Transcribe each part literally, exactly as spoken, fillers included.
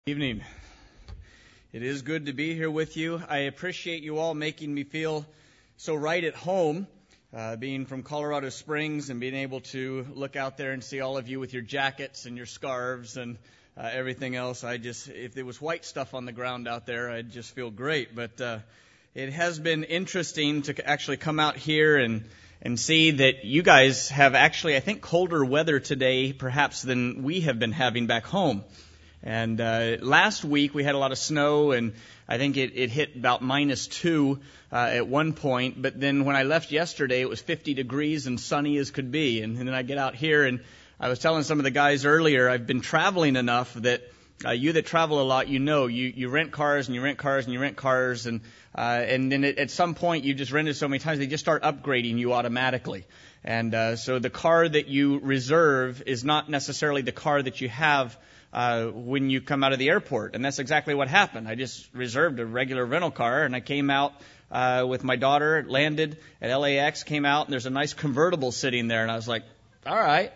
Evening. It is good to be here with you. I appreciate you all making me feel so right at home, uh, being from Colorado Springs and being able to look out there and see all of you with your jackets and your scarves and uh, everything else. I just, if there was white stuff on the ground out there, I'd just feel great. But uh, it has been interesting to actually come out here and and see that you guys have actually, I think, colder weather today perhaps than we have been having back home. And uh, last week we had a lot of snow, and I think it, it hit about minus two uh, at one point. But then when I left yesterday, it was fifty degrees and sunny as could be. And, and then I get out here, and I was telling some of the guys earlier, I've been traveling enough that uh, you that travel a lot, you know, you, you rent cars and you rent cars and you rent cars, and uh, and then it, at some point you just rented so many times they just start upgrading you automatically. And uh, so the car that you reserve is not necessarily the car that you have Uh, when you come out of the airport. And that's exactly what happened. I just reserved a regular rental car, and I came out uh, with my daughter, landed at L A X, came out, and there's a nice convertible sitting there, and I was like, all right.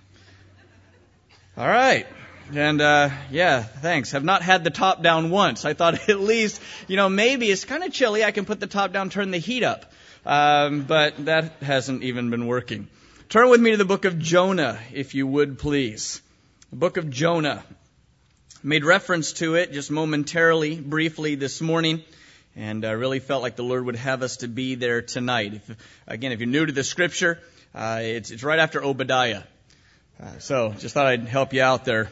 All right. And, uh, yeah, thanks. Have not had the top down once. I thought at least, you know, maybe it's kind of chilly. I can put the top down, turn the heat up. Um, but that hasn't even been working. Turn with me to the book of Jonah, if you would, please. The book of Jonah. Made reference to it just momentarily, briefly this morning, and I uh, really felt like the Lord would have us to be there tonight. If, again, if you're new to the scripture, uh, it's, it's right after Obadiah. Uh, so just thought I'd help you out there.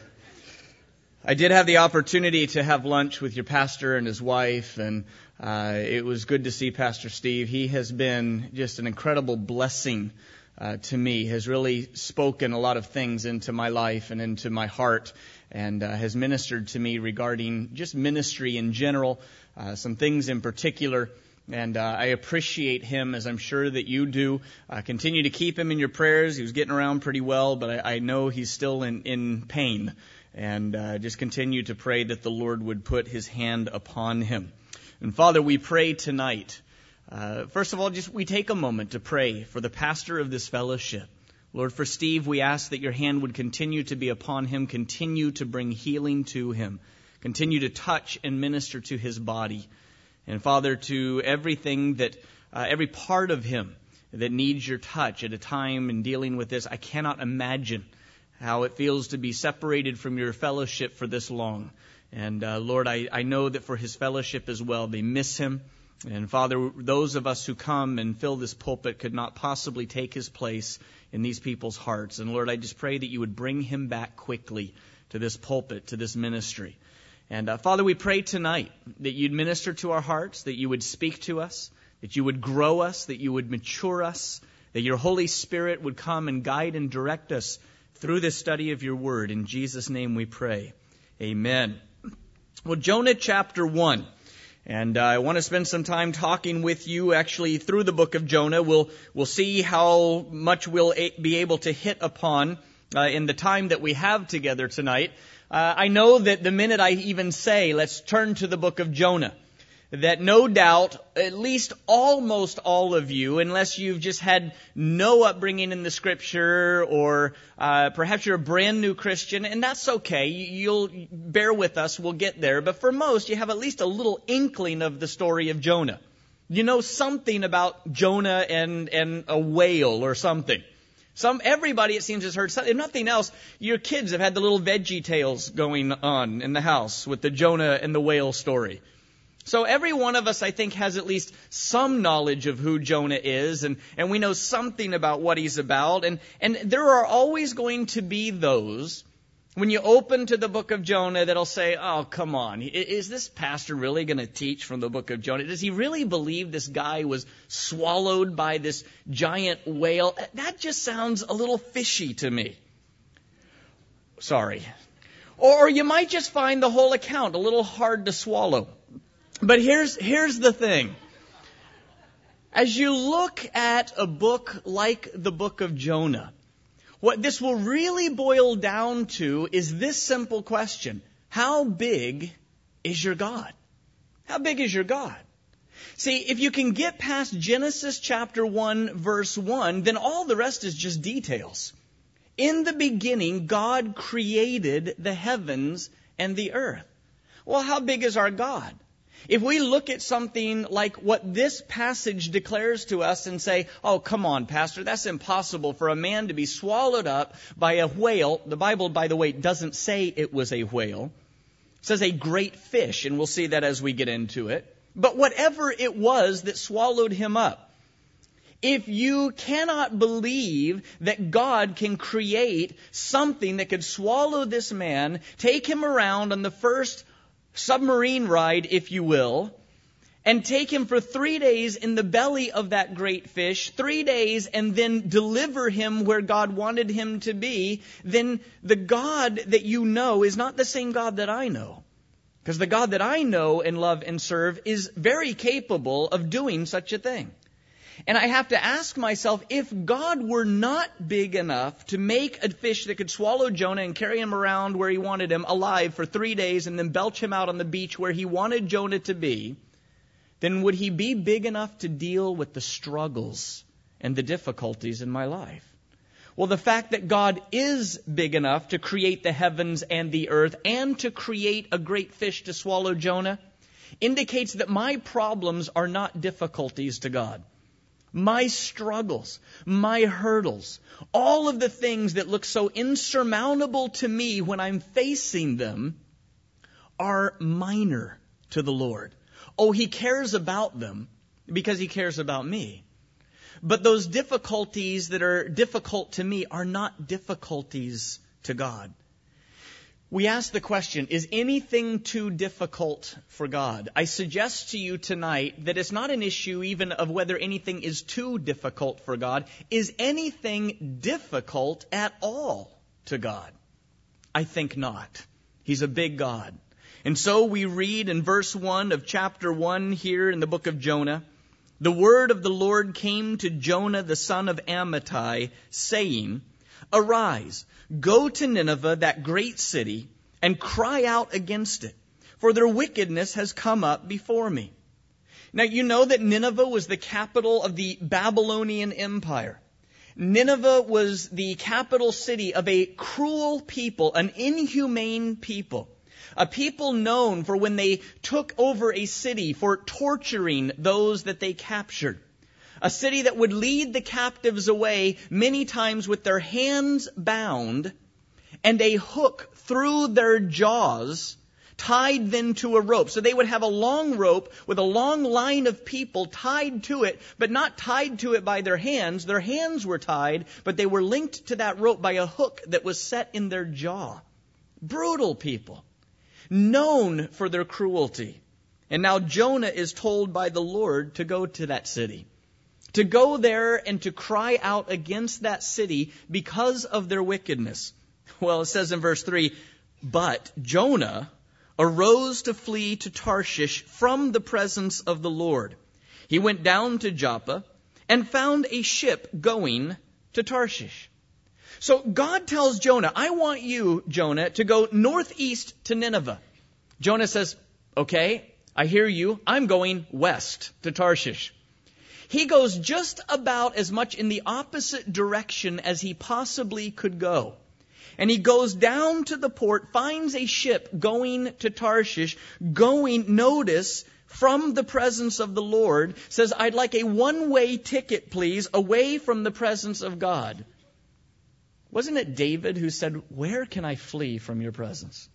I did have the opportunity to have lunch with your pastor and his wife, and uh, it was good to see Pastor Steve. He has been just an incredible blessing Uh, to me, has really spoken a lot of things into my life and into my heart, and uh, has ministered to me regarding just ministry in general, uh, some things in particular. And uh, I appreciate him, as I'm sure that you do. Uh, continue to keep him in your prayers. He was getting around pretty well, but I, I know he's still in, in pain. And uh, just continue to pray that the Lord would put his hand upon him. And Father, we pray tonight. Uh, first of all, just we take a moment to pray for the pastor of this fellowship. Lord, for Steve, we ask that your hand would continue to be upon him, continue to bring healing to him, continue to touch and minister to his body. And Father, to everything that, uh, every part of him that needs your touch at a time in dealing with this, I cannot imagine how it feels to be separated from your fellowship for this long. And uh, Lord, I, I know that for his fellowship as well, they miss him. And Father, those of us who come and fill this pulpit could not possibly take his place in these people's hearts. And Lord, I just pray that you would bring him back quickly to this pulpit, to this ministry. And uh, Father, we pray tonight that you'd minister to our hearts, that you would speak to us, that you would grow us, that you would mature us, that your Holy Spirit would come and guide and direct us through this study of your word. In Jesus' name we pray. Amen. Well, Jonah chapter one. And uh, I want to spend some time talking with you actually through the book of Jonah. We'll we'll see how much we'll a- be able to hit upon uh, in the time that we have together tonight. Uh, I know that the minute I even say, let's turn to the book of Jonah, that no doubt, at least almost all of you, unless you've just had no upbringing in the scripture, or uh, perhaps you're a brand new Christian, and that's okay. You'll bear with us. We'll get there. But for most, you have at least a little inkling of the story of Jonah. You know something about Jonah and, and a whale or something. Some everybody, it seems, has heard something. If nothing else, your kids have had the little Veggie Tales going on in the house with the Jonah and the whale story. So every one of us, I think, has at least some knowledge of who Jonah is, and, and we know something about what he's about. And, and there are always going to be those, when you open to the book of Jonah, that'll say, oh, come on, is this pastor really going to teach from the book of Jonah? Does he really believe this guy was swallowed by this giant whale? That just sounds a little fishy to me. Sorry. Or you might just find the whole account a little hard to swallow. But here's here's the thing. As you look at a book like the book of Jonah, what this will really boil down to is this simple question. How big is your God? How big is your God? See, if you can get past Genesis chapter one, verse one, then all the rest is just details. In the beginning, God created the heavens and the earth. Well, how big is our God? If we look at something like what this passage declares to us and say, oh, come on, Pastor, that's impossible for a man to be swallowed up by a whale. The Bible, by the way, doesn't say it was a whale. It says a great fish, and we'll see that as we get into it. But whatever it was that swallowed him up, if you cannot believe that God can create something that could swallow this man, take him around on the first submarine ride, if you will, and take him for three days in the belly of that great fish, three days, and then deliver him where God wanted him to be, then the God that you know is not the same God that I know. Because the God that I know and love and serve is very capable of doing such a thing. And I have to ask myself, if God were not big enough to make a fish that could swallow Jonah and carry him around where he wanted him alive for three days and then belch him out on the beach where he wanted Jonah to be, then would he be big enough to deal with the struggles and the difficulties in my life? Well, the fact that God is big enough to create the heavens and the earth and to create a great fish to swallow Jonah indicates that my problems are not difficulties to God. My struggles, my hurdles, all of the things that look so insurmountable to me when I'm facing them are minor to the Lord. Oh, He cares about them because He cares about me. But those difficulties that are difficult to me are not difficulties to God. We ask the question, is anything too difficult for God? I suggest to you tonight that it's not an issue even of whether anything is too difficult for God. Is anything difficult at all to God? I think not. He's a big God. And so we read in verse one of chapter one here in the book of Jonah, the word of the Lord came to Jonah the son of Amittai, saying, Arise, go to Nineveh, that great city, and cry out against it, for their wickedness has come up before me. Now you know that Nineveh was the capital of the Babylonian Empire. Nineveh was the capital city of a cruel people, an inhumane people. A people known for when they took over a city for torturing those that they captured. A city that would lead the captives away many times with their hands bound and a hook through their jaws, tied then to a rope. So they would have a long rope with a long line of people tied to it, but not tied to it by their hands. Their hands were tied, but they were linked to that rope by a hook that was set in their jaw. Brutal people, known for their cruelty. And now Jonah is told by the Lord to go to that city. To go there and to cry out against that city because of their wickedness. Well, it says in verse three, But Jonah arose to flee to Tarshish from the presence of the Lord. He went down to Joppa and found a ship going to Tarshish. So God tells Jonah, I want you, Jonah, to go northeast to Nineveh. Jonah says, okay, I hear you. I'm going west to Tarshish. He goes just about as much in the opposite direction as he possibly could go. And he goes down to the port, finds a ship going to Tarshish, going, notice, from the presence of the Lord, says, I'd like a one-way ticket, please, away from the presence of God. Wasn't it David who said, where can I flee from your presence?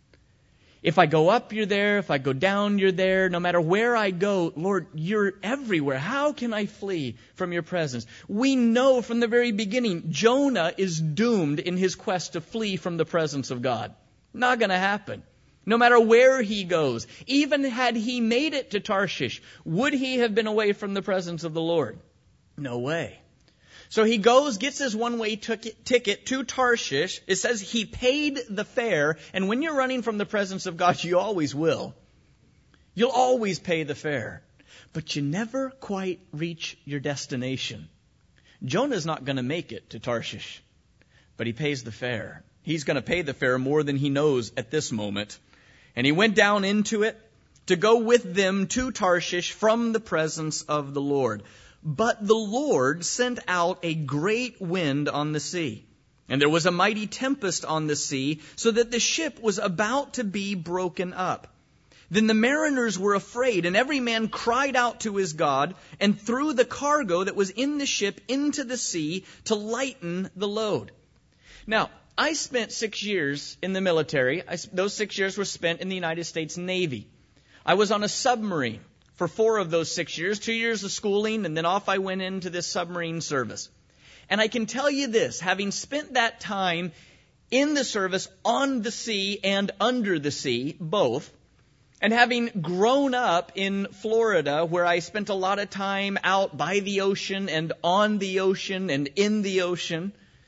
If I go up, you're there. If I go down, you're there. No matter where I go, Lord, you're everywhere. How can I flee from your presence? We know from the very beginning, Jonah is doomed in his quest to flee from the presence of God. Not going to happen. No matter where he goes, even had he made it to Tarshish, would he have been away from the presence of the Lord? No way. So he goes, gets his one-way ticket to Tarshish. It says he paid the fare. And when you're running from the presence of God, you always will. You'll always pay the fare. But you never quite reach your destination. Jonah's not going to make it to Tarshish, but he pays the fare. He's going to pay the fare more than he knows at this moment. And he went down into it to go with them to Tarshish from the presence of the Lord. But the Lord sent out a great wind on the sea, and there was a mighty tempest on the sea, so that the ship was about to be broken up. Then the mariners were afraid, and every man cried out to his God, and threw the cargo that was in the ship into the sea to lighten the load. Now, I spent six years in the military. I, those six years were spent in the United States Navy. I was on a submarine for four of those six years, two years of schooling, and then off I went into this submarine service. And I can tell you this, having spent that time in the service on the sea and under the sea, both, and having grown up in Florida, where I spent a lot of time out by the ocean and on the ocean and in the ocean,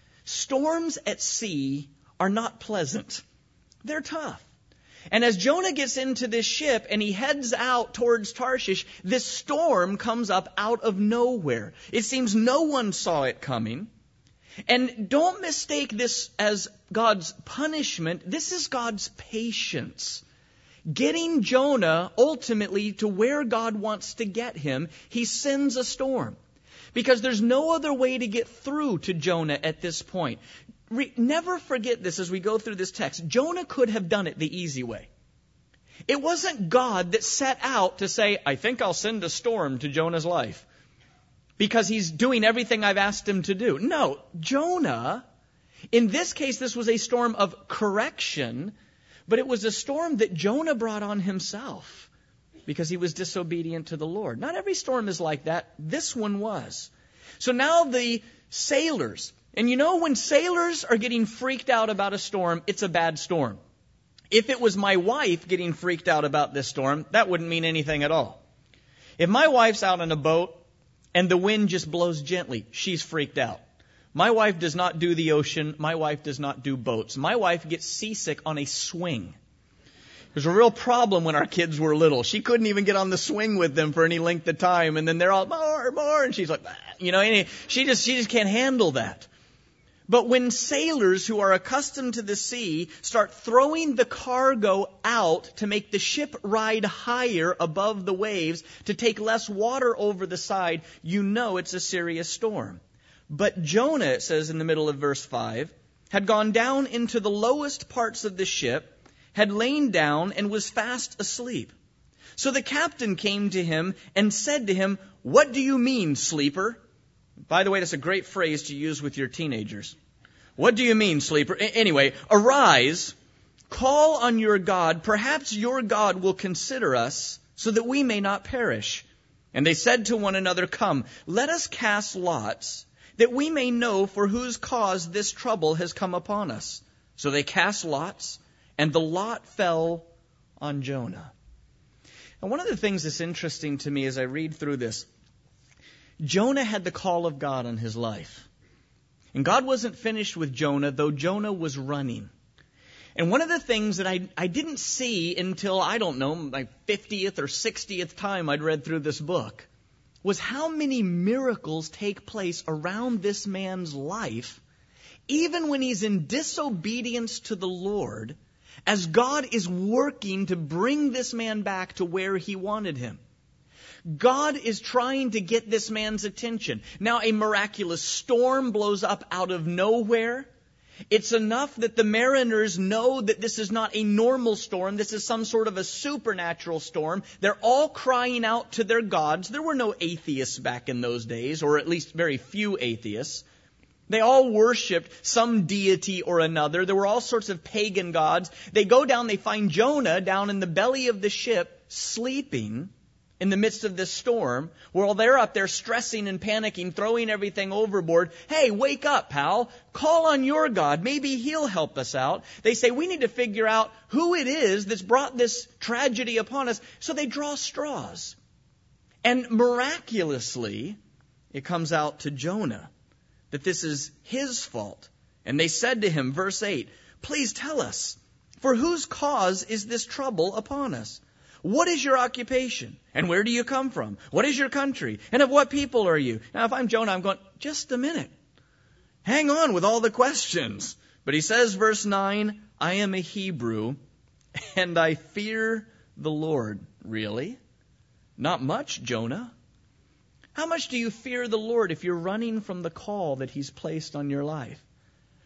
storms at sea are not pleasant. They're tough. And as Jonah gets into this ship and he heads out towards Tarshish, this storm comes up out of nowhere. It seems no one saw it coming. And don't mistake this as God's punishment. This is God's patience. Getting Jonah ultimately to where God wants to get him, he sends a storm. Because there's no other way to get through to Jonah at this point. Re- never forget this as we go through this text. Jonah could have done it the easy way. It wasn't God that set out to say, I think I'll send a storm to Jonah's life, because he's doing everything I've asked him to do. No, Jonah, in this case, this was a storm of correction, but it was a storm that Jonah brought on himself because he was disobedient to the Lord. Not every storm is like that. This one was. So now the sailors, and you know when sailors are getting freaked out about a storm, it's a bad storm. If it was my wife getting freaked out about this storm, that wouldn't mean anything at all. If my wife's out on a boat and the wind just blows gently, she's freaked out. My wife does not do the ocean. My wife does not do boats. My wife gets seasick on a swing. There's a real problem when our kids were little. She couldn't even get on the swing with them for any length of time. And then they're all, more, more. And she's like, bah. you know, she just, she just can't handle that. But when sailors who are accustomed to the sea start throwing the cargo out to make the ship ride higher above the waves, to take less water over the side, you know it's a serious storm. But Jonah, it says in the middle of verse five, had gone down into the lowest parts of the ship, had lain down, and was fast asleep. So the captain came to him and said to him, "What do you mean, sleeper?" By the way, that's a great phrase to use with your teenagers. What do you mean, sleeper? A- anyway, arise, call on your God. Perhaps your God will consider us so that we may not perish. And they said to one another, "Come, let us cast lots, that we may know for whose cause this trouble has come upon us." So they cast lots, and the lot fell on Jonah. And one of the things that's interesting to me as I read through this, Jonah had the call of God on his life. And God wasn't finished with Jonah, though Jonah was running. And one of the things that I, I didn't see until, I don't know, my fiftieth or sixtieth time I'd read through this book, was how many miracles take place around this man's life, even when he's in disobedience to the Lord, as God is working to bring this man back to where he wanted him. God is trying to get this man's attention. Now, a miraculous storm blows up out of nowhere. It's enough that the mariners know that this is not a normal storm. This is some sort of a supernatural storm. They're all crying out to their gods. There were no atheists back in those days, or at least very few atheists. They all worshipped some deity or another. There were all sorts of pagan gods. They go down, they find Jonah down in the belly of the ship, sleeping in the midst of this storm, while they're up there stressing and panicking, throwing everything overboard. Hey, wake up, pal. Call on your God. Maybe he'll help us out. They say, we need to figure out who it is that's brought this tragedy upon us. So they draw straws. And miraculously, it comes out to Jonah that this is his fault. And they said to him, verse eight, "Please tell us, for whose cause is this trouble upon us? What is your occupation? And where do you come from? What is your country? And of what people are you?" Now, if I'm Jonah, I'm going, just a minute. Hang on with all the questions. But he says, verse nine, "I am a Hebrew, and I fear the Lord." Really? Not much, Jonah. How much do you fear the Lord if you're running from the call that he's placed on your life?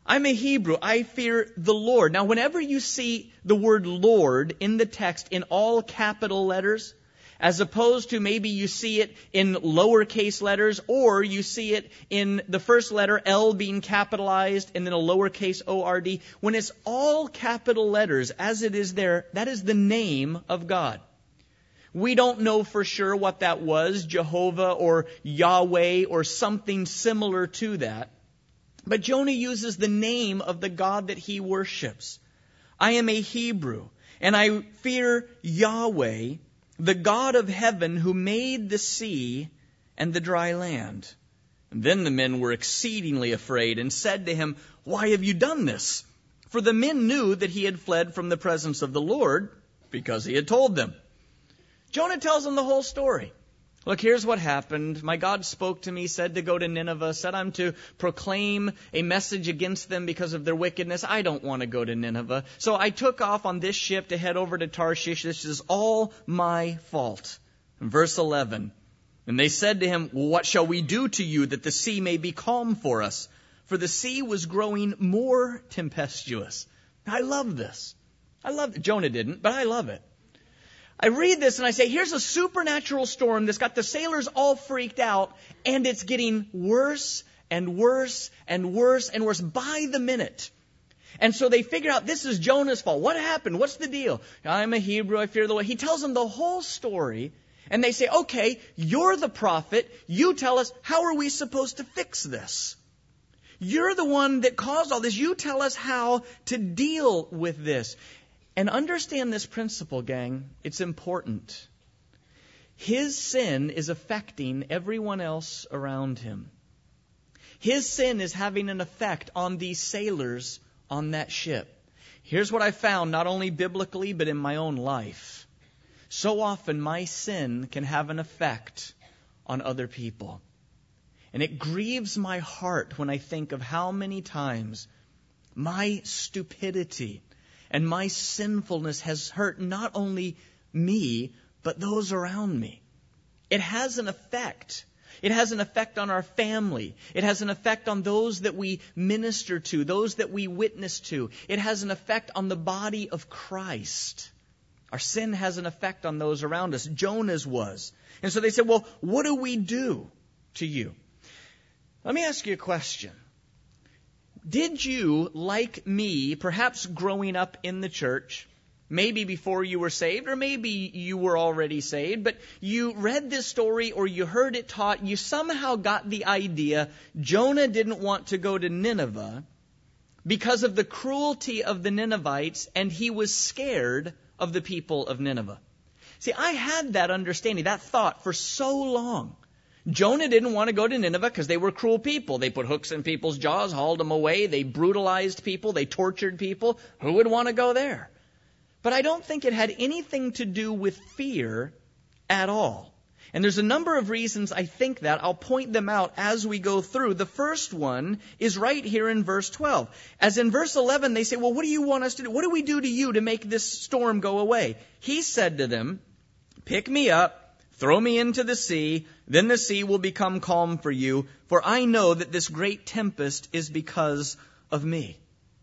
I'm a Hebrew. I fear the Lord. Now, whenever you see the word Lord in the text in all capital letters, as opposed to maybe you see it in lowercase letters, or you see it in the first letter, L, being capitalized, and then a lowercase O R D. When it's all capital letters, as it is there, that is the name of God. We don't know for sure what that was, Jehovah or Yahweh or something similar to that. But Jonah uses the name of the God that he worships. I am a Hebrew, and I fear Yahweh, the God of heaven, who made the sea and the dry land. And then the men were exceedingly afraid and said to him, Why have you done this? For the men knew that he had fled from the presence of the Lord, because he had told them. Jonah tells them the whole story. Look, here's what happened. My God spoke to me, said to go to Nineveh, said I'm to proclaim a message against them because of their wickedness. I don't want to go to Nineveh. So I took off on this ship to head over to Tarshish. This is all my fault. In verse eleven, and they said to him, well, what shall we do to you that the sea may be calm for us? For the sea was growing more tempestuous. I love this. I love it. Jonah didn't, but I love it. I read this and I say, here's a supernatural storm that's got the sailors all freaked out, and it's getting worse and worse and worse and worse by the minute. And so they figure out this is Jonah's fault. What happened? What's the deal? I'm a Hebrew. I fear the Lord. He tells them the whole story, and they say, okay, you're the prophet. You tell us, how are we supposed to fix this? You're the one that caused all this. You tell us how to deal with this. And understand this principle, gang. It's important. His sin is affecting everyone else around him. His sin is having an effect on these sailors on that ship. Here's what I found, not only biblically, but in my own life. So often my sin can have an effect on other people. And it grieves my heart when I think of how many times my stupidity and my sinfulness has hurt not only me, but those around me. It has an effect. It has an effect on our family. It has an effect on those that we minister to, those that we witness to. It has an effect on the body of Christ. Our sin has an effect on those around us. Jonah's was. And so they said, well, what do we do to you? Let me ask you a question. Did you, like me, perhaps growing up in the church, maybe before you were saved, or maybe you were already saved, but you read this story or you heard it taught, you somehow got the idea Jonah didn't want to go to Nineveh because of the cruelty of the Ninevites, and he was scared of the people of Nineveh. See, I had that understanding, that thought for so long. Jonah didn't want to go to Nineveh because they were cruel people. They put hooks in people's jaws, hauled them away. They brutalized people. They tortured people. Who would want to go there? But I don't think it had anything to do with fear at all. And there's a number of reasons I think that. I'll point them out as we go through. The first one is right here in verse twelve. As in verse eleven, they say, well, what do you want us to do? What do we do to you to make this storm go away? He said to them, pick me up. Throw me into the sea, then the sea will become calm for you, for I know that this great tempest is because of me.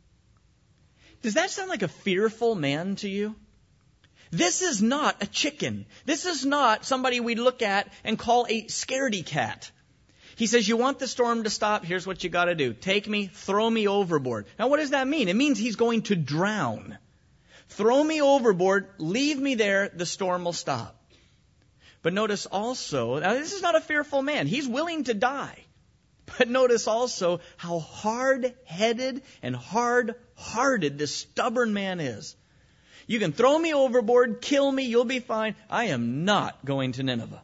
Does that sound like a fearful man to you? This is not a chicken. This is not somebody we look at and call a scaredy cat. He says, you want the storm to stop? Here's what you got to do. Take me, throw me overboard. Now, what does that mean? It means he's going to drown. Throw me overboard, leave me there, the storm will stop. But notice also, now this is not a fearful man. He's willing to die. But notice also how hard-headed and hard-hearted this stubborn man is. You can throw me overboard, kill me, you'll be fine. I am not going to Nineveh.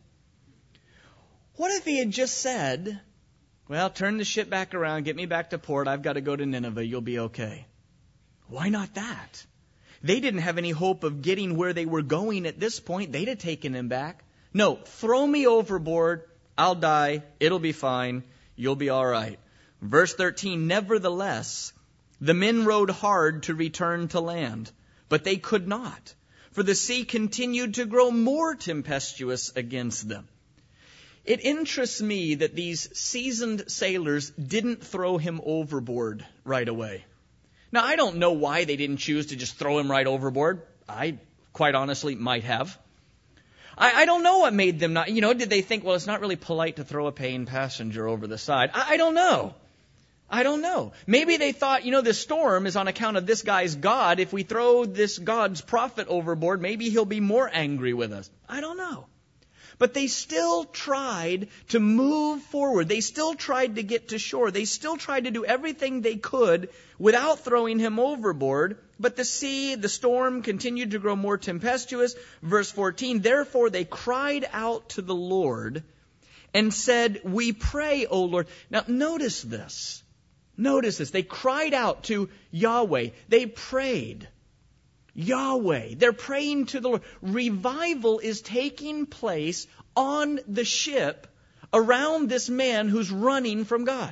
What if he had just said, well, turn the ship back around, get me back to port, I've got to go to Nineveh, you'll be okay. Why not that? They didn't have any hope of getting where they were going at this point. They'd have taken him back. No, throw me overboard, I'll die, it'll be fine, you'll be all right. Verse thirteen, nevertheless, the men rowed hard to return to land, but they could not, for the sea continued to grow more tempestuous against them. It interests me that these seasoned sailors didn't throw him overboard right away. Now, I don't know why they didn't choose to just throw him right overboard. I, quite honestly, might have. I, I don't know what made them not, you know, did they think, well, it's not really polite to throw a paying passenger over the side? I, I don't know. I don't know. Maybe they thought, you know, this storm is on account of this guy's God. If we throw this God's prophet overboard, maybe he'll be more angry with us. I don't know. But they still tried to move forward. They still tried to get to shore. They still tried to do everything they could without throwing him overboard. But the sea, the storm, continued to grow more tempestuous. Verse fourteen, therefore they cried out to the Lord and said, we pray, O Lord. Now notice this. Notice this. They cried out to Yahweh. They prayed. Yahweh. They're praying to the Lord. Revival is taking place on the ship around this man who's running from God.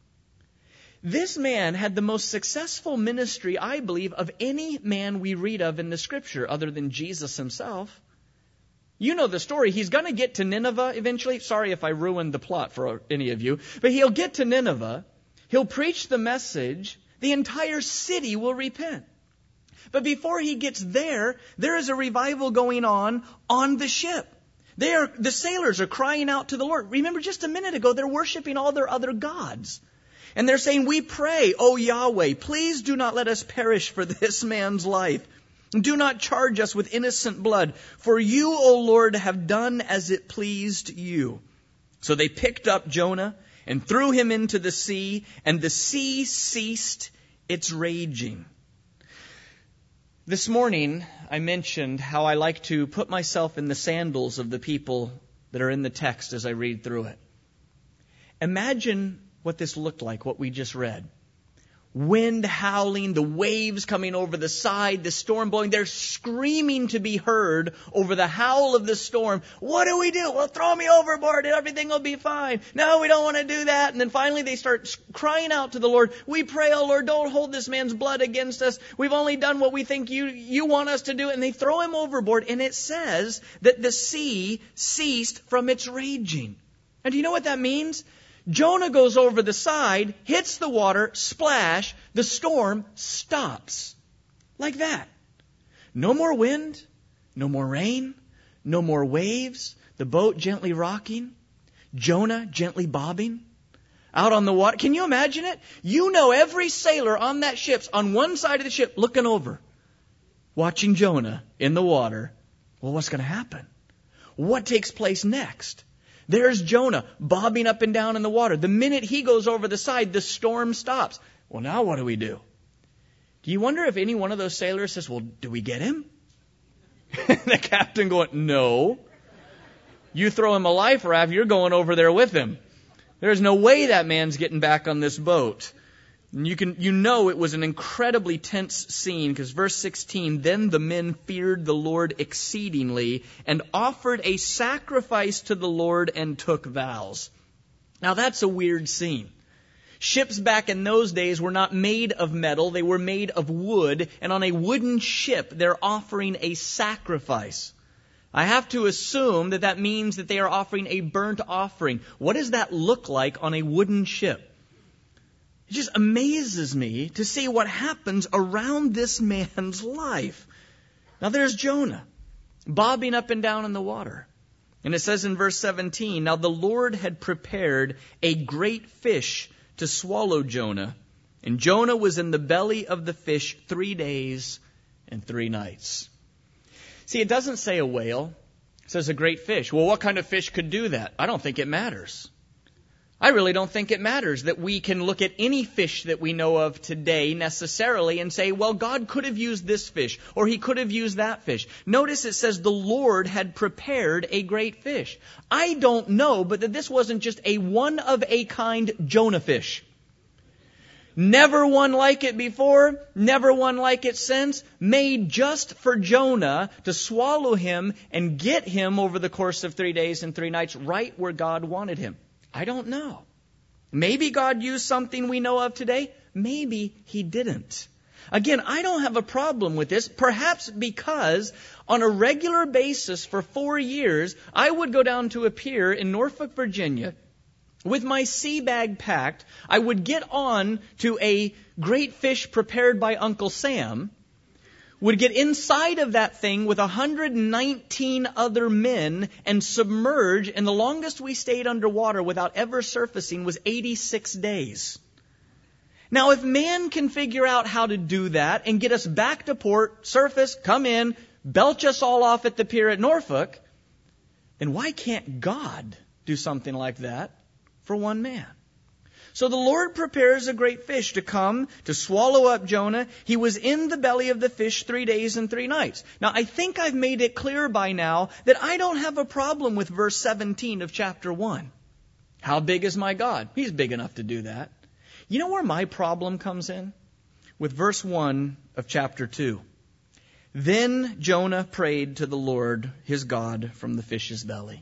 This man had the most successful ministry, I believe, of any man we read of in the Scripture other than Jesus himself. You know the story. He's going to get to Nineveh eventually. Sorry if I ruined the plot for any of you. But he'll get to Nineveh. He'll preach the message. The entire city will repent. But before he gets there, there is a revival going on on the ship. They are, the sailors are crying out to the Lord. Remember, just a minute ago, they're worshiping all their other gods. And they're saying, we pray, O Yahweh, please do not let us perish for this man's life. Do not charge us with innocent blood. For you, O Lord, have done as it pleased you. So they picked up Jonah and threw him into the sea, and the sea ceased its raging. This morning, I mentioned how I like to put myself in the sandals of the people that are in the text as I read through it. Imagine what this looked like, what we just read. Wind howling, the waves coming over the side, the storm blowing. They're screaming to be heard over the howl of the storm. What do we do? Well, throw me overboard and everything will be fine. No, we don't want to do that. And then finally they start crying out to the Lord. We pray, oh Lord, don't hold this man's blood against us. We've only done what we think you, you want us to do. And they throw him overboard. And it says that the sea ceased from its raging. And do you know what that means? Jonah goes over the side, hits the water, splash, the storm stops. Like that. No more wind, no more rain, no more waves, the boat gently rocking, Jonah gently bobbing out on the water. Can you imagine it? You know every sailor on that ship's on one side of the ship looking over, watching Jonah in the water. Well, what's going to happen? What takes place next? There's Jonah bobbing up and down in the water. The minute he goes over the side, the storm stops. Well, now what do we do? Do you wonder if any one of those sailors says, well, do we get him? The captain going, no. You throw him a life raft, you're going over there with him. There's no way that man's getting back on this boat. And you can, you know it was an incredibly tense scene because verse sixteen, then the men feared the Lord exceedingly and offered a sacrifice to the Lord and took vows. Now that's a weird scene. Ships back in those days were not made of metal, they were made of wood, and on a wooden ship they're offering a sacrifice. I have to assume that that means that they are offering a burnt offering. What does that look like on a wooden ship? It just amazes me to see what happens around this man's life. Now there's Jonah, bobbing up and down in the water. And it says in verse seventeen, now the Lord had prepared a great fish to swallow Jonah. And Jonah was in the belly of the fish three days and three nights. See, it doesn't say a whale. It says a great fish. Well, what kind of fish could do that? I don't think it matters. I really don't think it matters that we can look at any fish that we know of today necessarily and say, well, God could have used this fish or he could have used that fish. Notice it says the Lord had prepared a great fish. I don't know, but that this wasn't just a one-of-a-kind Jonah fish. Never one like it before, never one like it since, made just for Jonah to swallow him and get him over the course of three days and three nights right where God wanted him. I don't know. Maybe God used something we know of today. Maybe he didn't. Again, I don't have a problem with this, perhaps because on a regular basis for four years, I would go down to a pier in Norfolk, Virginia, with my sea bag packed. I would get on to a great fish prepared by Uncle Sam, would get inside of that thing with one hundred nineteen other men and submerge, and the longest we stayed underwater without ever surfacing was eighty-six days. Now, if man can figure out how to do that and get us back to port, surface, come in, belch us all off at the pier at Norfolk, then why can't God do something like that for one man? So the Lord prepares a great fish to come to swallow up Jonah. He was in the belly of the fish three days and three nights. Now, I think I've made it clear by now that I don't have a problem with verse seventeen of chapter one. How big is my God? He's big enough to do that. You know where my problem comes in? With verse one of chapter two. Then Jonah prayed to the Lord his God from the fish's belly.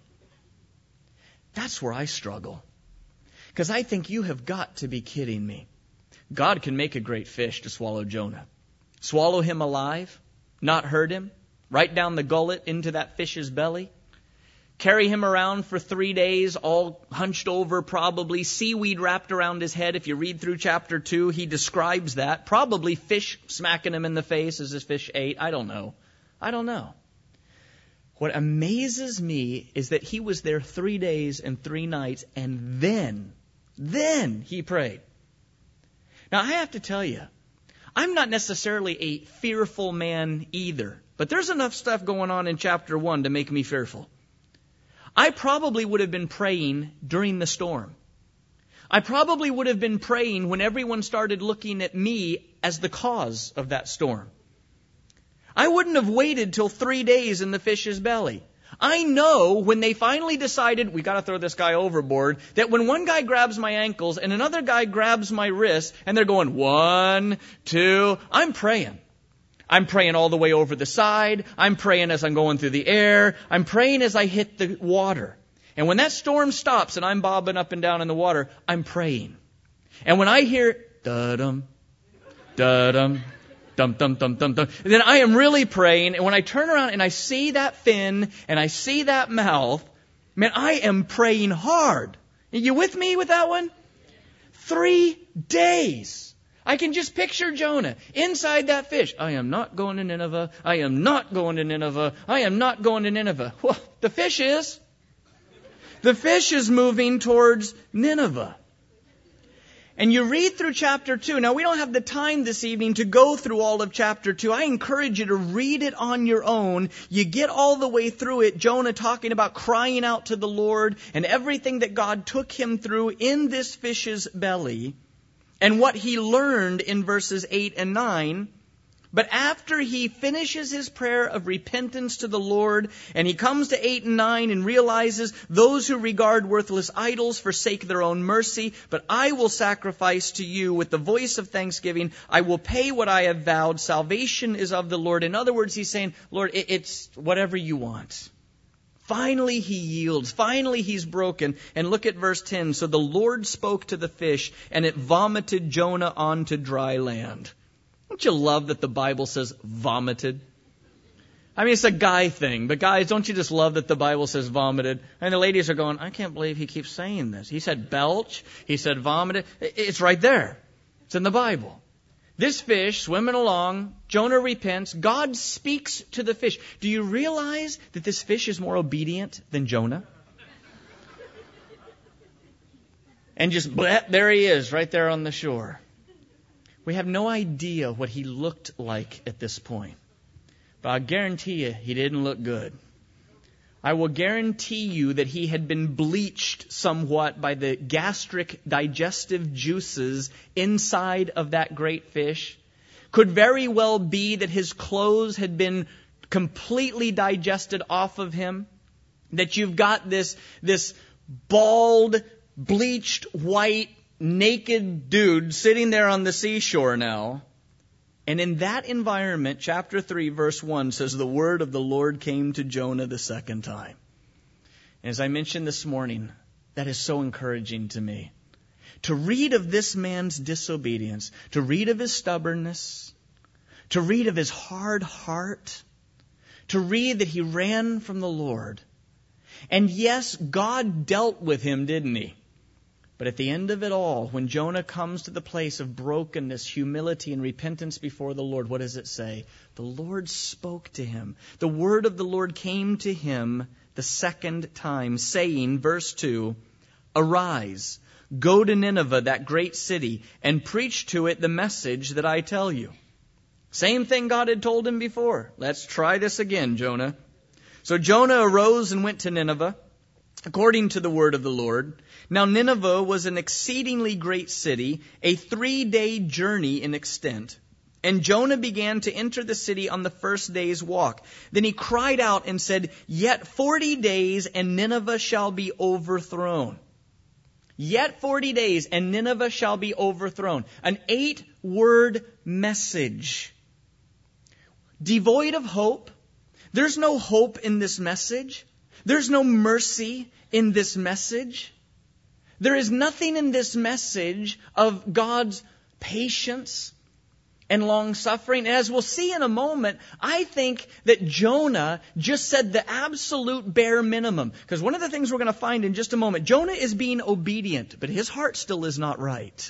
That's where I struggle. Because I think you have got to be kidding me. God can make a great fish to swallow Jonah. Swallow him alive, not hurt him, right down the gullet into that fish's belly. Carry him around for three days, all hunched over probably, seaweed wrapped around his head. If you read through chapter two, he describes that. Probably fish smacking him in the face as his fish ate. I don't know. I don't know. What amazes me is that he was there three days and three nights, and then, then he prayed. Now, I have to tell you, I'm not necessarily a fearful man either, but there's enough stuff going on in chapter one to make me fearful. I probably would have been praying during the storm. I probably would have been praying when everyone started looking at me as the cause of that storm. I wouldn't have waited till three days in the fish's belly. I know when they finally decided, we got to throw this guy overboard, that when one guy grabs my ankles and another guy grabs my wrist and they're going one, two, I'm praying. I'm praying all the way over the side. I'm praying as I'm going through the air. I'm praying as I hit the water. And when that storm stops and I'm bobbing up and down in the water, I'm praying. And when I hear da-dum, da-dum, dum, dum, dum, dum, dum, then I am really praying. And when I turn around and I see that fin and I see that mouth, man, I am praying hard. Are you with me with that one? Three days. I can just picture Jonah inside that fish. I am not going to Nineveh. I am not going to Nineveh. I am not going to Nineveh. Well, the fish is. The fish is moving towards Nineveh. And you read through chapter two. Now, we don't have the time this evening to go through all of chapter two. I encourage you to read it on your own. You get all the way through it. Jonah talking about crying out to the Lord and everything that God took him through in this fish's belly. And what he learned in verses eight and nine. But after he finishes his prayer of repentance to the Lord, and he comes to eight and nine and realizes those who regard worthless idols forsake their own mercy, but I will sacrifice to you with the voice of thanksgiving. I will pay what I have vowed. Salvation is of the Lord. In other words, he's saying, Lord, it's whatever you want. Finally, he yields. Finally, he's broken. And look at verse ten. So the Lord spoke to the fish, and it vomited Jonah onto dry land. Don't you love that the Bible says vomited? I mean, it's a guy thing. But guys, don't you just love that the Bible says vomited? And the ladies are going, I can't believe he keeps saying this. He said belch. He said vomited. It's right there. It's in the Bible. This fish swimming along, Jonah repents, God speaks to the fish. Do you realize that this fish is more obedient than Jonah? And just, bleh, there he is, right there on the shore. We have no idea what he looked like at this point. But I guarantee you, he didn't look good. I will guarantee you that he had been bleached somewhat by the gastric digestive juices inside of that great fish. Could very well be that his clothes had been completely digested off of him. That you've got this, this bald, bleached, white, naked dude sitting there on the seashore now. And in that environment, chapter three, verse one says, the word of the Lord came to Jonah the second time. And as I mentioned this morning, that is so encouraging to me. To read of this man's disobedience, to read of his stubbornness, to read of his hard heart, to read that he ran from the Lord. And yes, God dealt with him, didn't he? But at the end of it all, when Jonah comes to the place of brokenness, humility, and repentance before the Lord, what does it say? The Lord spoke to him. The word of the Lord came to him the second time, saying, verse two, "Arise, go to Nineveh, that great city, and preach to it the message that I tell you." Same thing God had told him before. Let's try this again, Jonah. So Jonah arose and went to Nineveh, according to the word of the Lord. Now Nineveh was an exceedingly great city, a three-day journey in extent. And Jonah began to enter the city on the first day's walk. Then he cried out and said, "Yet forty days and Nineveh shall be overthrown." Yet forty days and Nineveh shall be overthrown. An eight-word message. Devoid of hope. There's no hope in this message. There's no mercy in this message. There is nothing in this message of God's patience and long-suffering. And as we'll see in a moment, I think that Jonah just said the absolute bare minimum. Because one of the things we're going to find in just a moment, Jonah is being obedient, but his heart still is not right.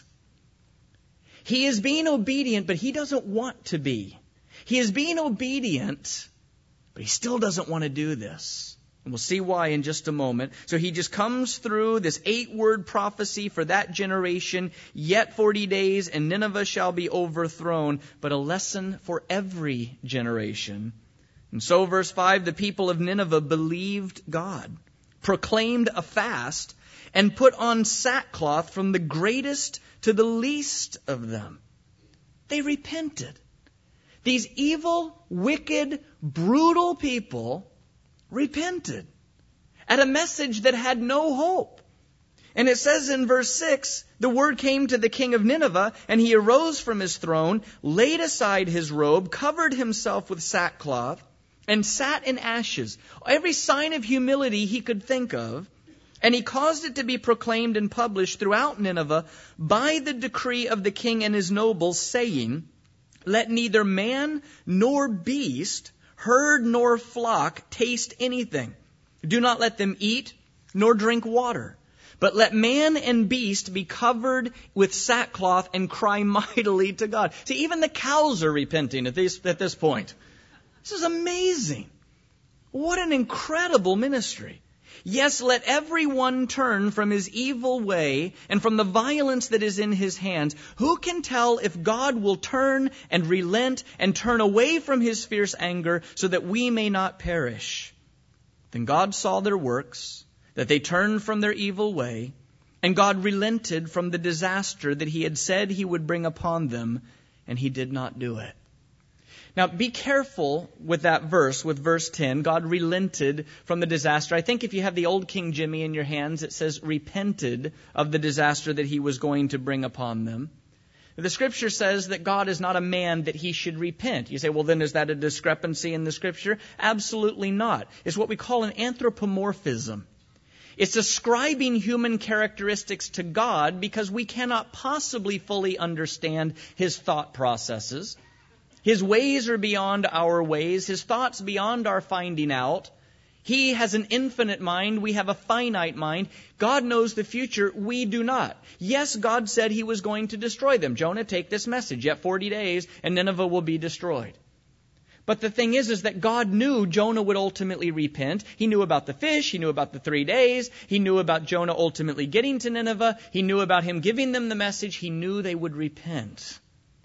He is being obedient, but he doesn't want to be. He is being obedient, but he still doesn't want to do this. And we'll see why in just a moment. So he just comes through this eight-word prophecy for that generation. Yet forty days and Nineveh shall be overthrown, but a lesson for every generation. And so verse five, the people of Nineveh believed God, proclaimed a fast, and put on sackcloth from the greatest to the least of them. They repented. These evil, wicked, brutal people repented at a message that had no hope. And it says in verse six, the word came to the king of Nineveh, and he arose from his throne, laid aside his robe, covered himself with sackcloth, and sat in ashes. Every sign of humility he could think of. And he caused it to be proclaimed and published throughout Nineveh by the decree of the king and his nobles, saying, "Let neither man nor beast, herd nor flock taste anything. Do not let them eat nor drink water. But let man and beast be covered with sackcloth and cry mightily to God." See, even the cows are repenting at this, at this point. This is amazing. What an incredible ministry. Yes, let everyone turn from his evil way and from the violence that is in his hands. Who can tell if God will turn and relent and turn away from his fierce anger so that we may not perish? Then God saw their works, that they turned from their evil way, and God relented from the disaster that he had said he would bring upon them, and he did not do it. Now, be careful with that verse, with verse ten. God relented from the disaster. I think if you have the old King Jimmy in your hands, it says repented of the disaster that he was going to bring upon them. The scripture says that God is not a man that he should repent. You say, well, then is that a discrepancy in the scripture? Absolutely not. It's what we call an anthropomorphism. It's ascribing human characteristics to God because we cannot possibly fully understand his thought processes. His ways are beyond our ways, his thoughts beyond our finding out. He has an infinite mind, we have a finite mind. God knows the future, we do not. Yes, God said he was going to destroy them. Jonah, take this message, yet forty days and Nineveh will be destroyed. But the thing is, is that God knew Jonah would ultimately repent. He knew about the fish, he knew about the three days, he knew about Jonah ultimately getting to Nineveh, he knew about him giving them the message, he knew they would repent.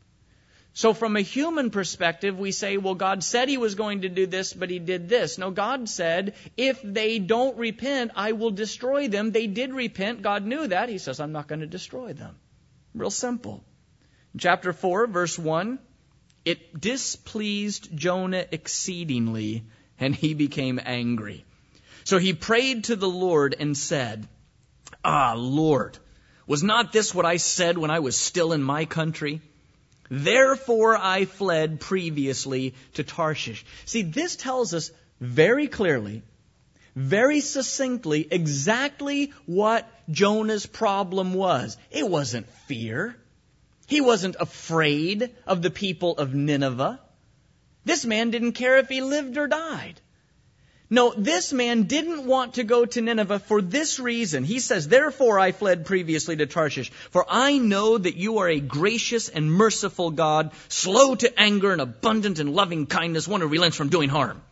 So from a human perspective, we say, well, God said he was going to do this, but he did this. No, God said, if they don't repent, I will destroy them. They did repent. God knew that. He says, I'm not going to destroy them. Real simple. In chapter four, verse one, it displeased Jonah exceedingly, and he became angry. So he prayed to the Lord and said, "Ah, Lord, was not this what I said when I was still in my country? Therefore I fled previously to Tarshish." See, this tells us very clearly, very succinctly, exactly what Jonah's problem was. It wasn't fear. He wasn't afraid of the people of Nineveh. This man didn't care if he lived or died. No, this man didn't want to go to Nineveh for this reason. He says, therefore I fled previously to Tarshish, for I know that you are a gracious and merciful God, slow to anger and abundant in loving kindness, one who relents from doing harm.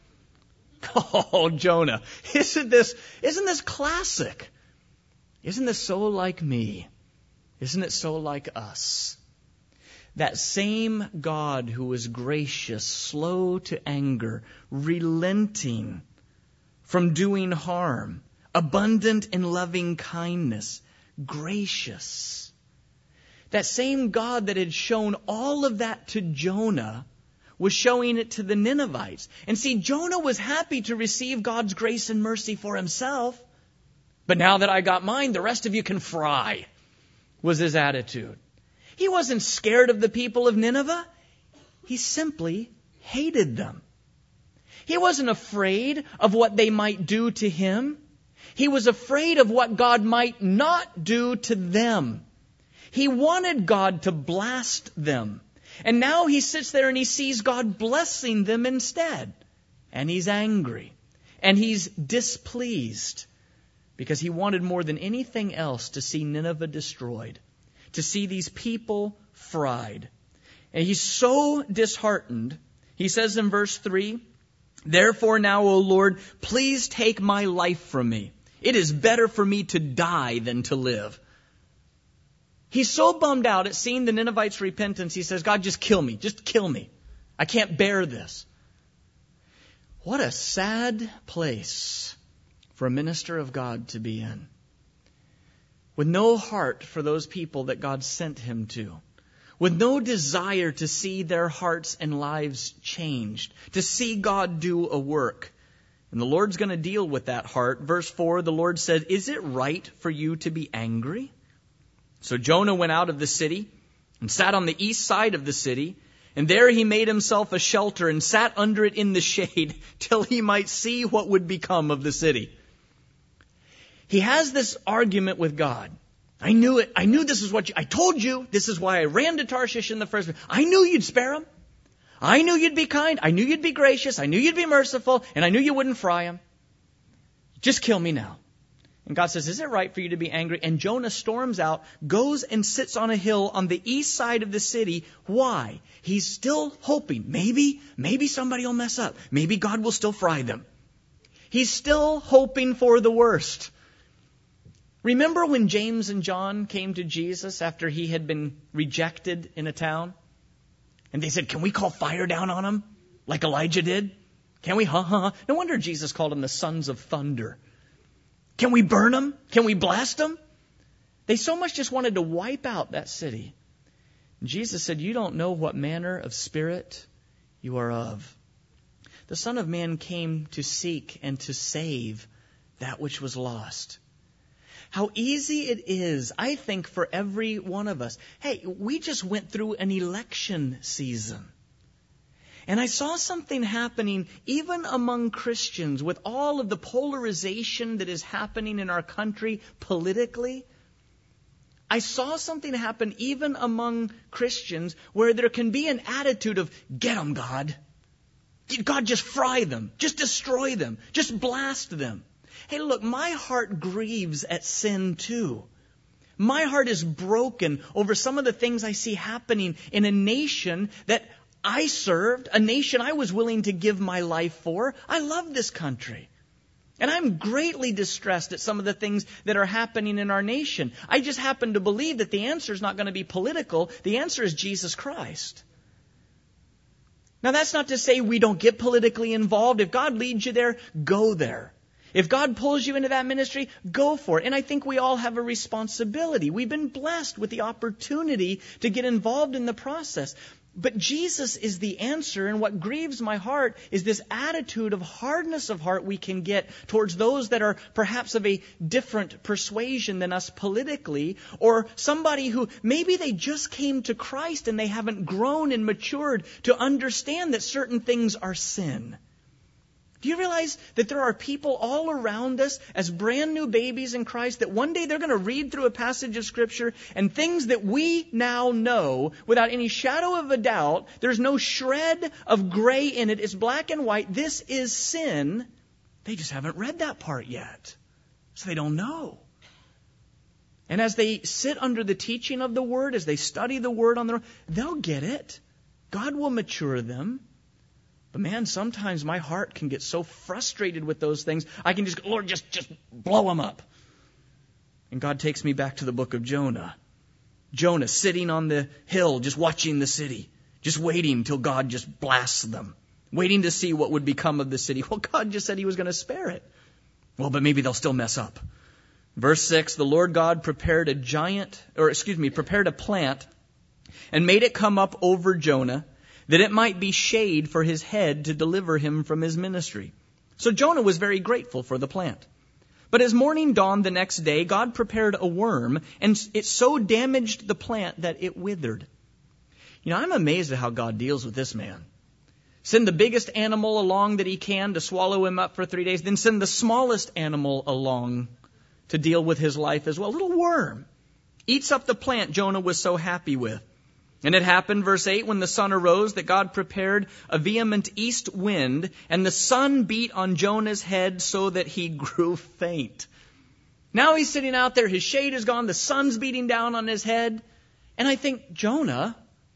Oh, Jonah, isn't this, isn't this classic? Isn't this so like me? Isn't it so like us? That same God who is gracious, slow to anger, relenting from doing harm, abundant in loving kindness, gracious. That same God that had shown all of that to Jonah was showing it to the Ninevites. And see, Jonah was happy to receive God's grace and mercy for himself. But now that I got mine, the rest of you can fry, was his attitude. He wasn't scared of the people of Nineveh. He simply hated them. He wasn't afraid of what they might do to him. He was afraid of what God might not do to them. He wanted God to blast them. And now he sits there and he sees God blessing them instead. And he's angry. And he's displeased. Because he wanted more than anything else to see Nineveh destroyed. To see these people fried. And he's so disheartened. He says in verse three, therefore now, O Lord, please take my life from me. It is better for me to die than to live. He's so bummed out at seeing the Ninevites' repentance, he says, God, just kill me. Just kill me. I can't bear this. What a sad place for a minister of God to be in. With no heart for those people that God sent him to. With no desire to see their hearts and lives changed. To see God do a work. And the Lord's going to deal with that heart. Verse four, the Lord said, is it right for you to be angry? So Jonah went out of the city and sat on the east side of the city. And there he made himself a shelter and sat under it in the shade till he might see what would become of the city. He has this argument with God. I knew it. I knew this is what you, I told you. This is why I ran to Tarshish in the first place. I knew you'd spare him. I knew you'd be kind. I knew you'd be gracious. I knew you'd be merciful. And I knew you wouldn't fry him. Just kill me now. And God says, is it right for you to be angry? And Jonah storms out, goes and sits on a hill on the east side of the city. Why? He's still hoping. Maybe, maybe somebody will mess up. Maybe God will still fry them. He's still hoping for the worst. Remember when James and John came to Jesus after he had been rejected in a town? And they said, can we call fire down on him like Elijah did? Can we? Huh, huh, huh. No wonder Jesus called them the sons of thunder. Can we burn them? Can we blast them? They so much just wanted to wipe out that city. And Jesus said, you don't know what manner of spirit you are of. The Son of Man came to seek and to save that which was lost. How easy it is, I think, for every one of us. Hey, we just went through an election season. And I saw something happening even among Christians with all of the polarization that is happening in our country politically. I saw something happen even among Christians where there can be an attitude of, get them, God. God, just fry them. Just destroy them. Just blast them. Hey, look, my heart grieves at sin too. My heart is broken over some of the things I see happening in a nation that I served, a nation I was willing to give my life for. I love this country. And I'm greatly distressed at some of the things that are happening in our nation. I just happen to believe that the answer is not going to be political. The answer is Jesus Christ. Now, that's not to say we don't get politically involved. If God leads you there, go there. If God pulls you into that ministry, go for it. And I think we all have a responsibility. We've been blessed with the opportunity to get involved in the process. But Jesus is the answer, and what grieves my heart is this attitude of hardness of heart we can get towards those that are perhaps of a different persuasion than us politically, or somebody who maybe they just came to Christ and they haven't grown and matured to understand that certain things are sin. Do you realize that there are people all around us as brand new babies in Christ that one day they're going to read through a passage of Scripture and things that we now know without any shadow of a doubt, there's no shred of gray in it, it's black and white, this is sin. They just haven't read that part yet. So they don't know. And as they sit under the teaching of the Word, as they study the Word on their own, they'll get it. God will mature them. But man, sometimes my heart can get so frustrated with those things, I can just, Lord, just, just blow them up. And God takes me back to the book of Jonah. Jonah sitting on the hill, just watching the city, just waiting till God just blasts them, waiting to see what would become of the city. Well, God just said He was going to spare it. Well, but maybe they'll still mess up. Verse six, the Lord God prepared a giant, or excuse me, prepared a plant and made it come up over Jonah, that it might be shade for his head to deliver him from his ministry. So Jonah was very grateful for the plant. But as morning dawned the next day, God prepared a worm, and it so damaged the plant that it withered. You know, I'm amazed at how God deals with this man. Send the biggest animal along that he can to swallow him up for three days, then send the smallest animal along to deal with his life as well. A little worm eats up the plant Jonah was so happy with. And it happened, verse eight, when the sun arose, that God prepared a vehement east wind, and the sun beat on Jonah's head so that he grew faint. Now he's sitting out there, his shade is gone, the sun's beating down on his head. And I think, Jonah,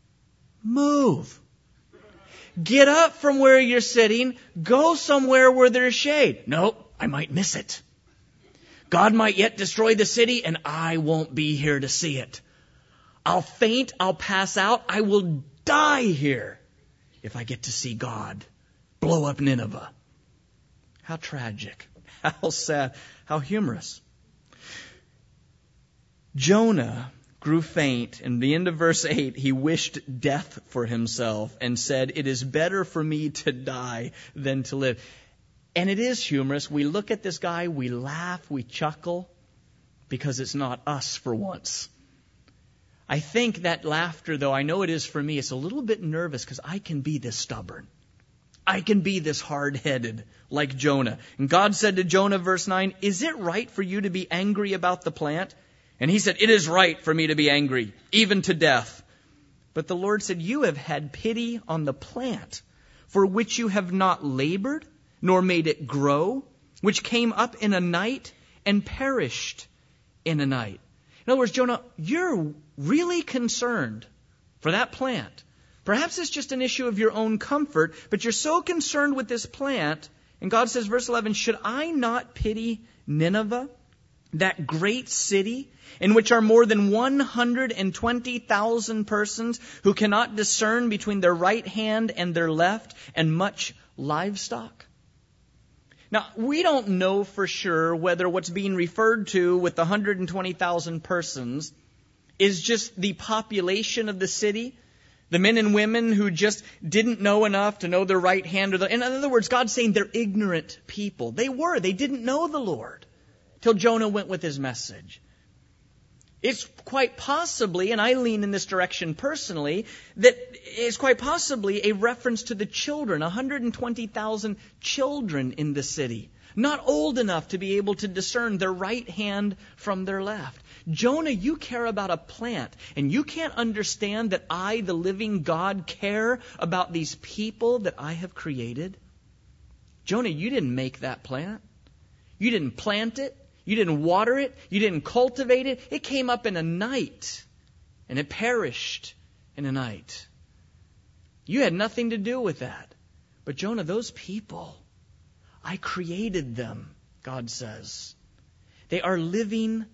move. Get up from where you're sitting, go somewhere where there's shade. Nope, I might miss it. God might yet destroy the city, and I won't be here to see it. I'll faint, I'll pass out, I will die here if I get to see God blow up Nineveh. How tragic, how sad, how humorous. Jonah grew faint, and at the end of verse eight, he wished death for himself and said, it is better for me to die than to live. And it is humorous. We look at this guy, we laugh, we chuckle, because it's not us for once. I think that laughter, though, I know it is for me, it's a little bit nervous because I can be this stubborn. I can be this hard-headed like Jonah. And God said to Jonah, verse nine, is it right for you to be angry about the plant? And he said, it is right for me to be angry, even to death. But the Lord said, you have had pity on the plant, for which you have not labored, nor made it grow, which came up in a night and perished in a night. In other words, Jonah, you're really concerned for that plant. Perhaps it's just an issue of your own comfort, but you're so concerned with this plant. And God says, verse eleven, should I not pity Nineveh, that great city, in which are more than one hundred twenty thousand persons who cannot discern between their right hand and their left, and much livestock? Now, we don't know for sure whether what's being referred to with the one hundred twenty thousand persons is just the population of the city, the men and women who just didn't know enough to know their right hand. Or the, in other words, God's saying they're ignorant people. They were. They didn't know the Lord till Jonah went with his message. It's quite possibly, and I lean in this direction personally, that it's quite possibly a reference to the children, one hundred twenty thousand children in the city, not old enough to be able to discern their right hand from their left. Jonah, you care about a plant, and you can't understand that I, the living God, care about these people that I have created? Jonah, you didn't make that plant. You didn't plant it. You didn't water it. You didn't cultivate it. It came up in a night, and it perished in a night. You had nothing to do with that. But Jonah, those people, I created them, God says. They are living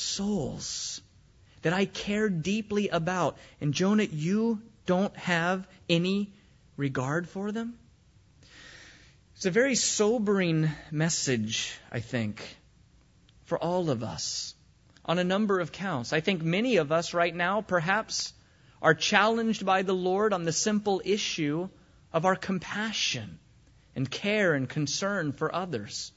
souls that I care deeply about. And Jonah, you don't have any regard for them? It's a very sobering message, I think, for all of us on a number of counts. I think many of us right now perhaps are challenged by the Lord on the simple issue of our compassion and care and concern for others.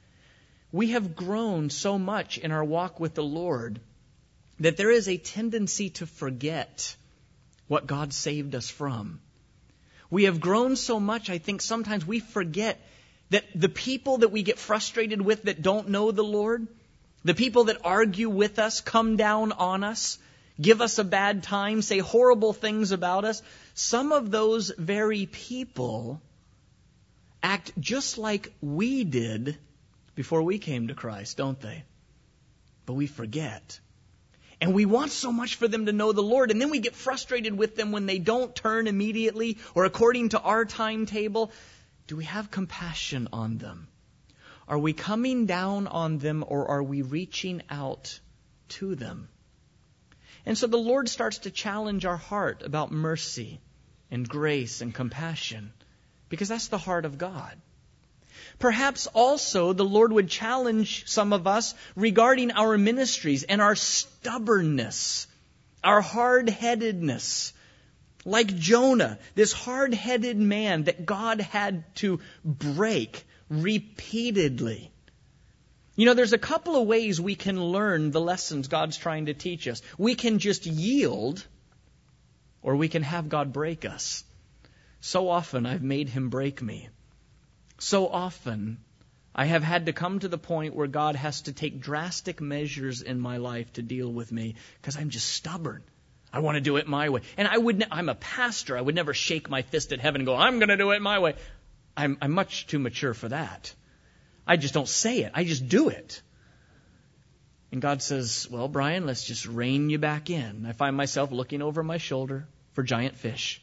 We have grown so much in our walk with the Lord that there is a tendency to forget what God saved us from. We have grown so much, I think sometimes we forget That the people that we get frustrated with that don't know the Lord, the people that argue with us, come down on us, give us a bad time, say horrible things about us, some of those very people act just like we did before we came to Christ, don't they? But we forget. And we want so much for them to know the Lord, and then we get frustrated with them when they don't turn immediately or according to our timetable. Do we have compassion on them? Are we coming down on them, or are we reaching out to them? And so the Lord starts to challenge our heart about mercy and grace and compassion, because that's the heart of God. Perhaps also the Lord would challenge some of us regarding our ministries and our stubbornness, our hard-headedness. Like Jonah, this hard-headed man that God had to break repeatedly. You know, there's a couple of ways we can learn the lessons God's trying to teach us. We can just yield, or we can have God break us. So often I've made Him break me. So often I have had to come to the point where God has to take drastic measures in my life to deal with me because I'm just stubborn. I want to do it my way. And I would, ne- I'm a pastor. I would never shake my fist at heaven and go, I'm going to do it my way. I'm, I'm much too mature for that. I just don't say it. I just do it. And God says, well, Brian, let's just rein you back in. I find myself looking over my shoulder for giant fish.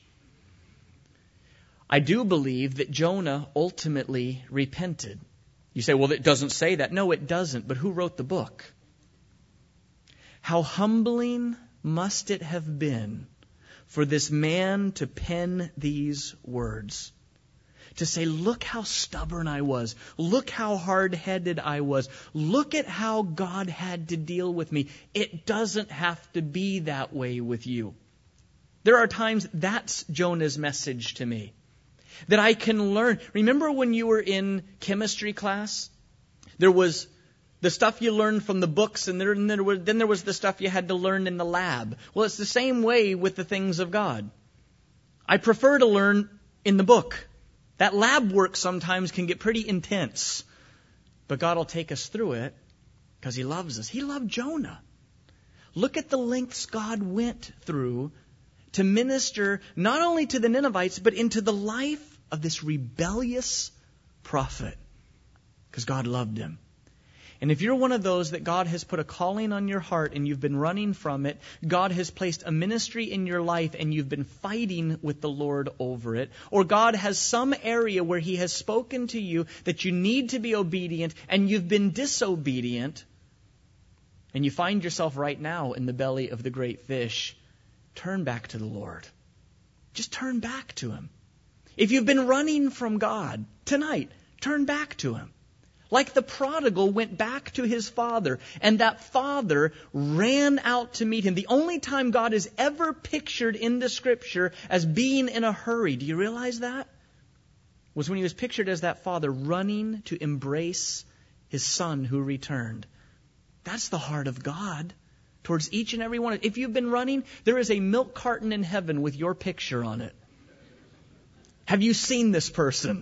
I do believe that Jonah ultimately repented. You say, well, it doesn't say that. No, it doesn't. But who wrote the book? How humbling must it have been for this man to pen these words? To say, look how stubborn I was. Look how hard-headed I was. Look at how God had to deal with me. It doesn't have to be that way with you. There are times that's Jonah's message to me. That I can learn. Remember when you were in chemistry class? There was the stuff you learned from the books, and, there, and there was, then there was the stuff you had to learn in the lab. Well, it's the same way with the things of God. I prefer to learn in the book. That lab work sometimes can get pretty intense. But God will take us through it because He loves us. He loved Jonah. Look at the lengths God went through to minister not only to the Ninevites, but into the life of this rebellious prophet. Because God loved him. And if you're one of those that God has put a calling on your heart and you've been running from it, God has placed a ministry in your life and you've been fighting with the Lord over it, or God has some area where He has spoken to you that you need to be obedient and you've been disobedient, and you find yourself right now in the belly of the great fish, turn back to the Lord. Just turn back to Him. If you've been running from God, tonight, turn back to Him. Like the prodigal went back to his father, and that father ran out to meet him. The only time God is ever pictured in the Scripture as being in a hurry, do you realize that? Was when He was pictured as that father running to embrace his son who returned. That's the heart of God towards each and every one. If you've been running, there is a milk carton in heaven with your picture on it. Have you seen this person?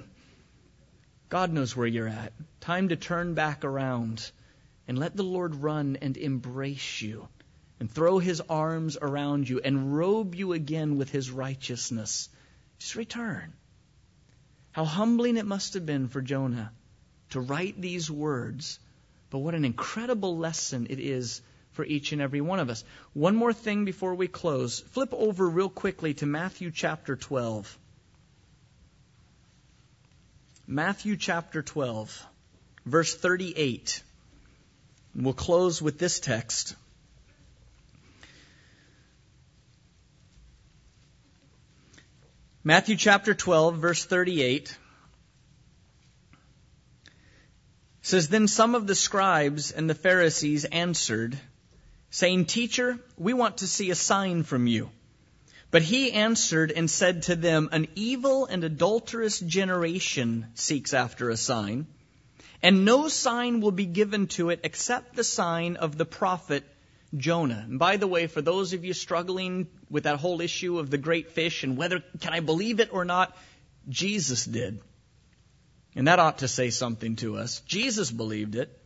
God knows where you're at. Time to turn back around and let the Lord run and embrace you and throw His arms around you and robe you again with His righteousness. Just return. How humbling it must have been for Jonah to write these words, but what an incredible lesson it is for each and every one of us. One more thing before we close. Flip over real quickly to Matthew chapter twelve. Matthew chapter twelve, verse thirty-eight. And we'll close with this text. Matthew chapter twelve, verse thirty-eight says, Then some of the scribes and the Pharisees answered, saying, Teacher, we want to see a sign from you. But He answered and said to them, An evil and adulterous generation seeks after a sign, and no sign will be given to it except the sign of the prophet Jonah. And by the way, for those of you struggling with that whole issue of the great fish and whether can I believe it or not, Jesus did. And that ought to say something to us. Jesus believed it.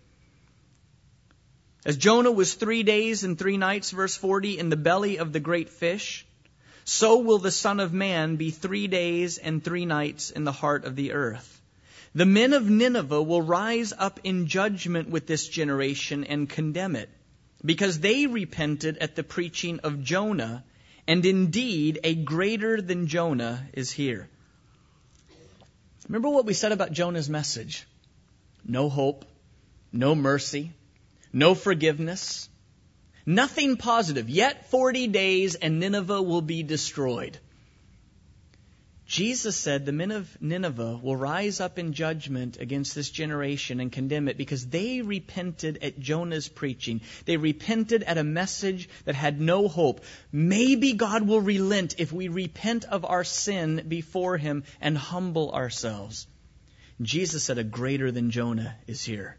As Jonah was three days and three nights, verse forty, in the belly of the great fish, so will the Son of Man be three days and three nights in the heart of the earth. The men of Nineveh will rise up in judgment with this generation and condemn it, because they repented at the preaching of Jonah, and indeed a greater than Jonah is here. Remember what we said about Jonah's message? No hope, no mercy, no forgiveness, nothing positive. Yet forty days and Nineveh will be destroyed. Jesus said the men of Nineveh will rise up in judgment against this generation and condemn it because they repented at Jonah's preaching. They repented at a message that had no hope. Maybe God will relent if we repent of our sin before Him and humble ourselves. Jesus said a greater than Jonah is here.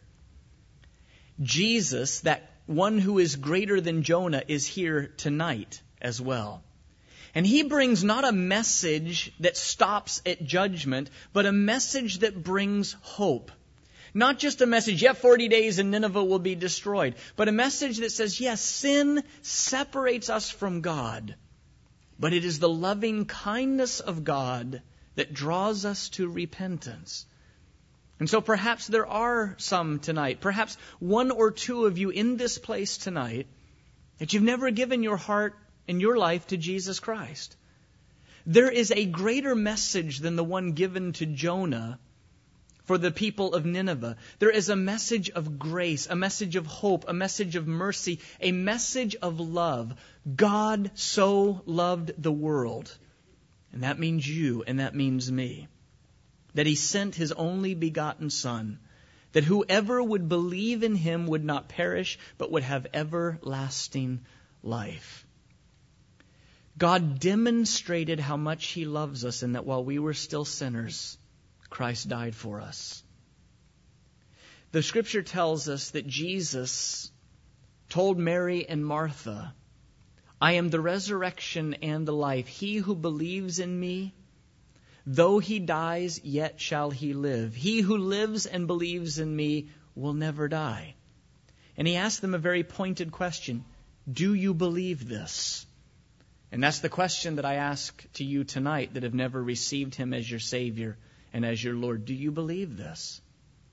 Jesus, that one who is greater than Jonah, is here tonight as well. And He brings not a message that stops at judgment, but a message that brings hope. Not just a message, yeah, forty days and Nineveh will be destroyed, but a message that says, yes, sin separates us from God, but it is the loving kindness of God that draws us to repentance. And so perhaps there are some tonight, perhaps one or two of you in this place tonight, that you've never given your heart in your life to Jesus Christ. There is a greater message than the one given to Jonah for the people of Nineveh. There is a message of grace, a message of hope, a message of mercy, a message of love. God so loved the world, and that means you, and that means me, that He sent His only begotten Son, that whoever would believe in Him would not perish, but would have everlasting life. God demonstrated how much He loves us in that while we were still sinners, Christ died for us. The Scripture tells us that Jesus told Mary and Martha, I am the resurrection and the life. He who believes in me, though he dies, yet shall he live. He who lives and believes in me will never die. And He asked them a very pointed question. Do you believe this? And that's the question that I ask to you tonight that have never received Him as your Savior and as your Lord. Do you believe this?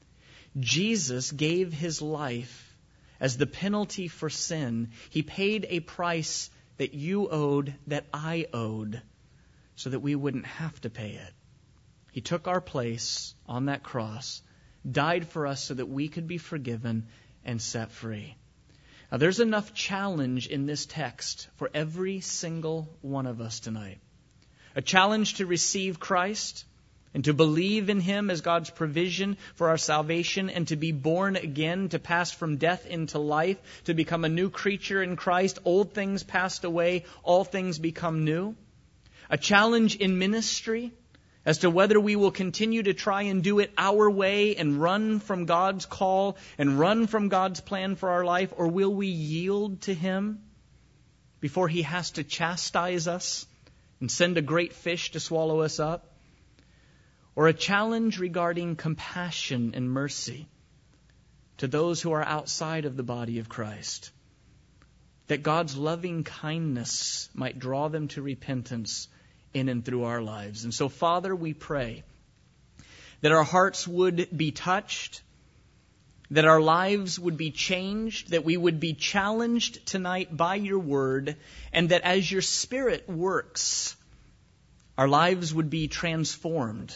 Jesus gave His life as the penalty for sin. He paid a price that you owed, that I owed, so that we wouldn't have to pay it. He took our place on that cross, died for us so that we could be forgiven and set free. Now, there's enough challenge in this text for every single one of us tonight. A challenge to receive Christ and to believe in Him as God's provision for our salvation and to be born again, to pass from death into life, to become a new creature in Christ. Old things passed away, all things become new. A challenge in ministry as to whether we will continue to try and do it our way and run from God's call and run from God's plan for our life, or will we yield to Him before He has to chastise us and send a great fish to swallow us up? Or a challenge regarding compassion and mercy to those who are outside of the body of Christ, that God's loving kindness might draw them to repentance in and through our lives. And so, Father, we pray that our hearts would be touched, that our lives would be changed, that we would be challenged tonight by your word, and that as your Spirit works, our lives would be transformed.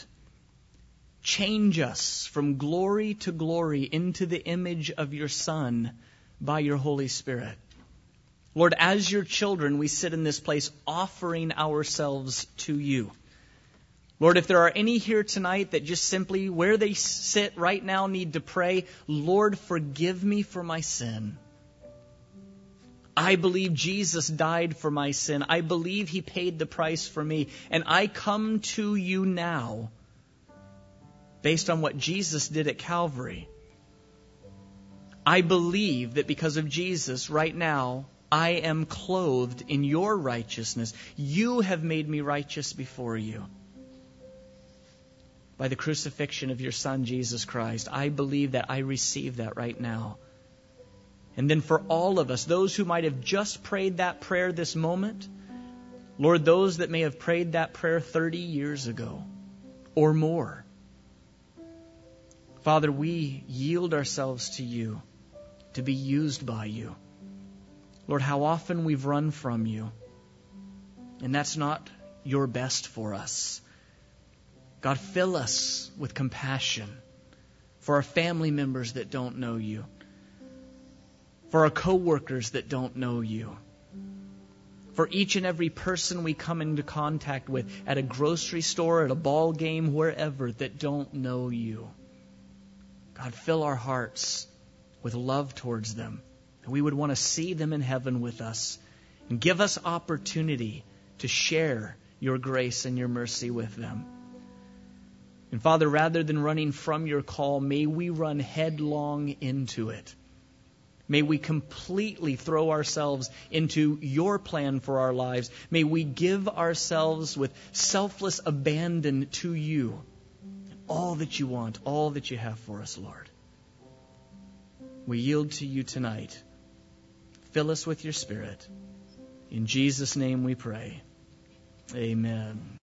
Change us from glory to glory into the image of your Son by your Holy Spirit. Lord, as your children, we sit in this place offering ourselves to you. Lord, if there are any here tonight that just simply where they sit right now need to pray, Lord, forgive me for my sin. I believe Jesus died for my sin. I believe He paid the price for me. And I come to you now based on what Jesus did at Calvary. I believe that because of Jesus right now, I am clothed in your righteousness. You have made me righteous before you. by the crucifixion of your Son, Jesus Christ. I believe that. I receive that right now. And then for all of us, those who might have just prayed that prayer this moment, Lord, those that may have prayed that prayer thirty years ago or more, Father, we yield ourselves to you to be used by you. Lord, how often we've run from you, and that's not your best for us. God, fill us with compassion for our family members that don't know you, for our co-workers that don't know you, for each and every person we come into contact with at a grocery store, at a ball game, wherever, that don't know you. God, fill our hearts with love towards them. And we would want to see them in heaven with us. And give us opportunity to share your grace and your mercy with them. And Father, rather than running from your call, may we run headlong into it. May we completely throw ourselves into your plan for our lives. May we give ourselves with selfless abandon to you. All that you want, all that you have for us, Lord. We yield to you tonight. Fill us with your Spirit. In Jesus' name we pray. Amen.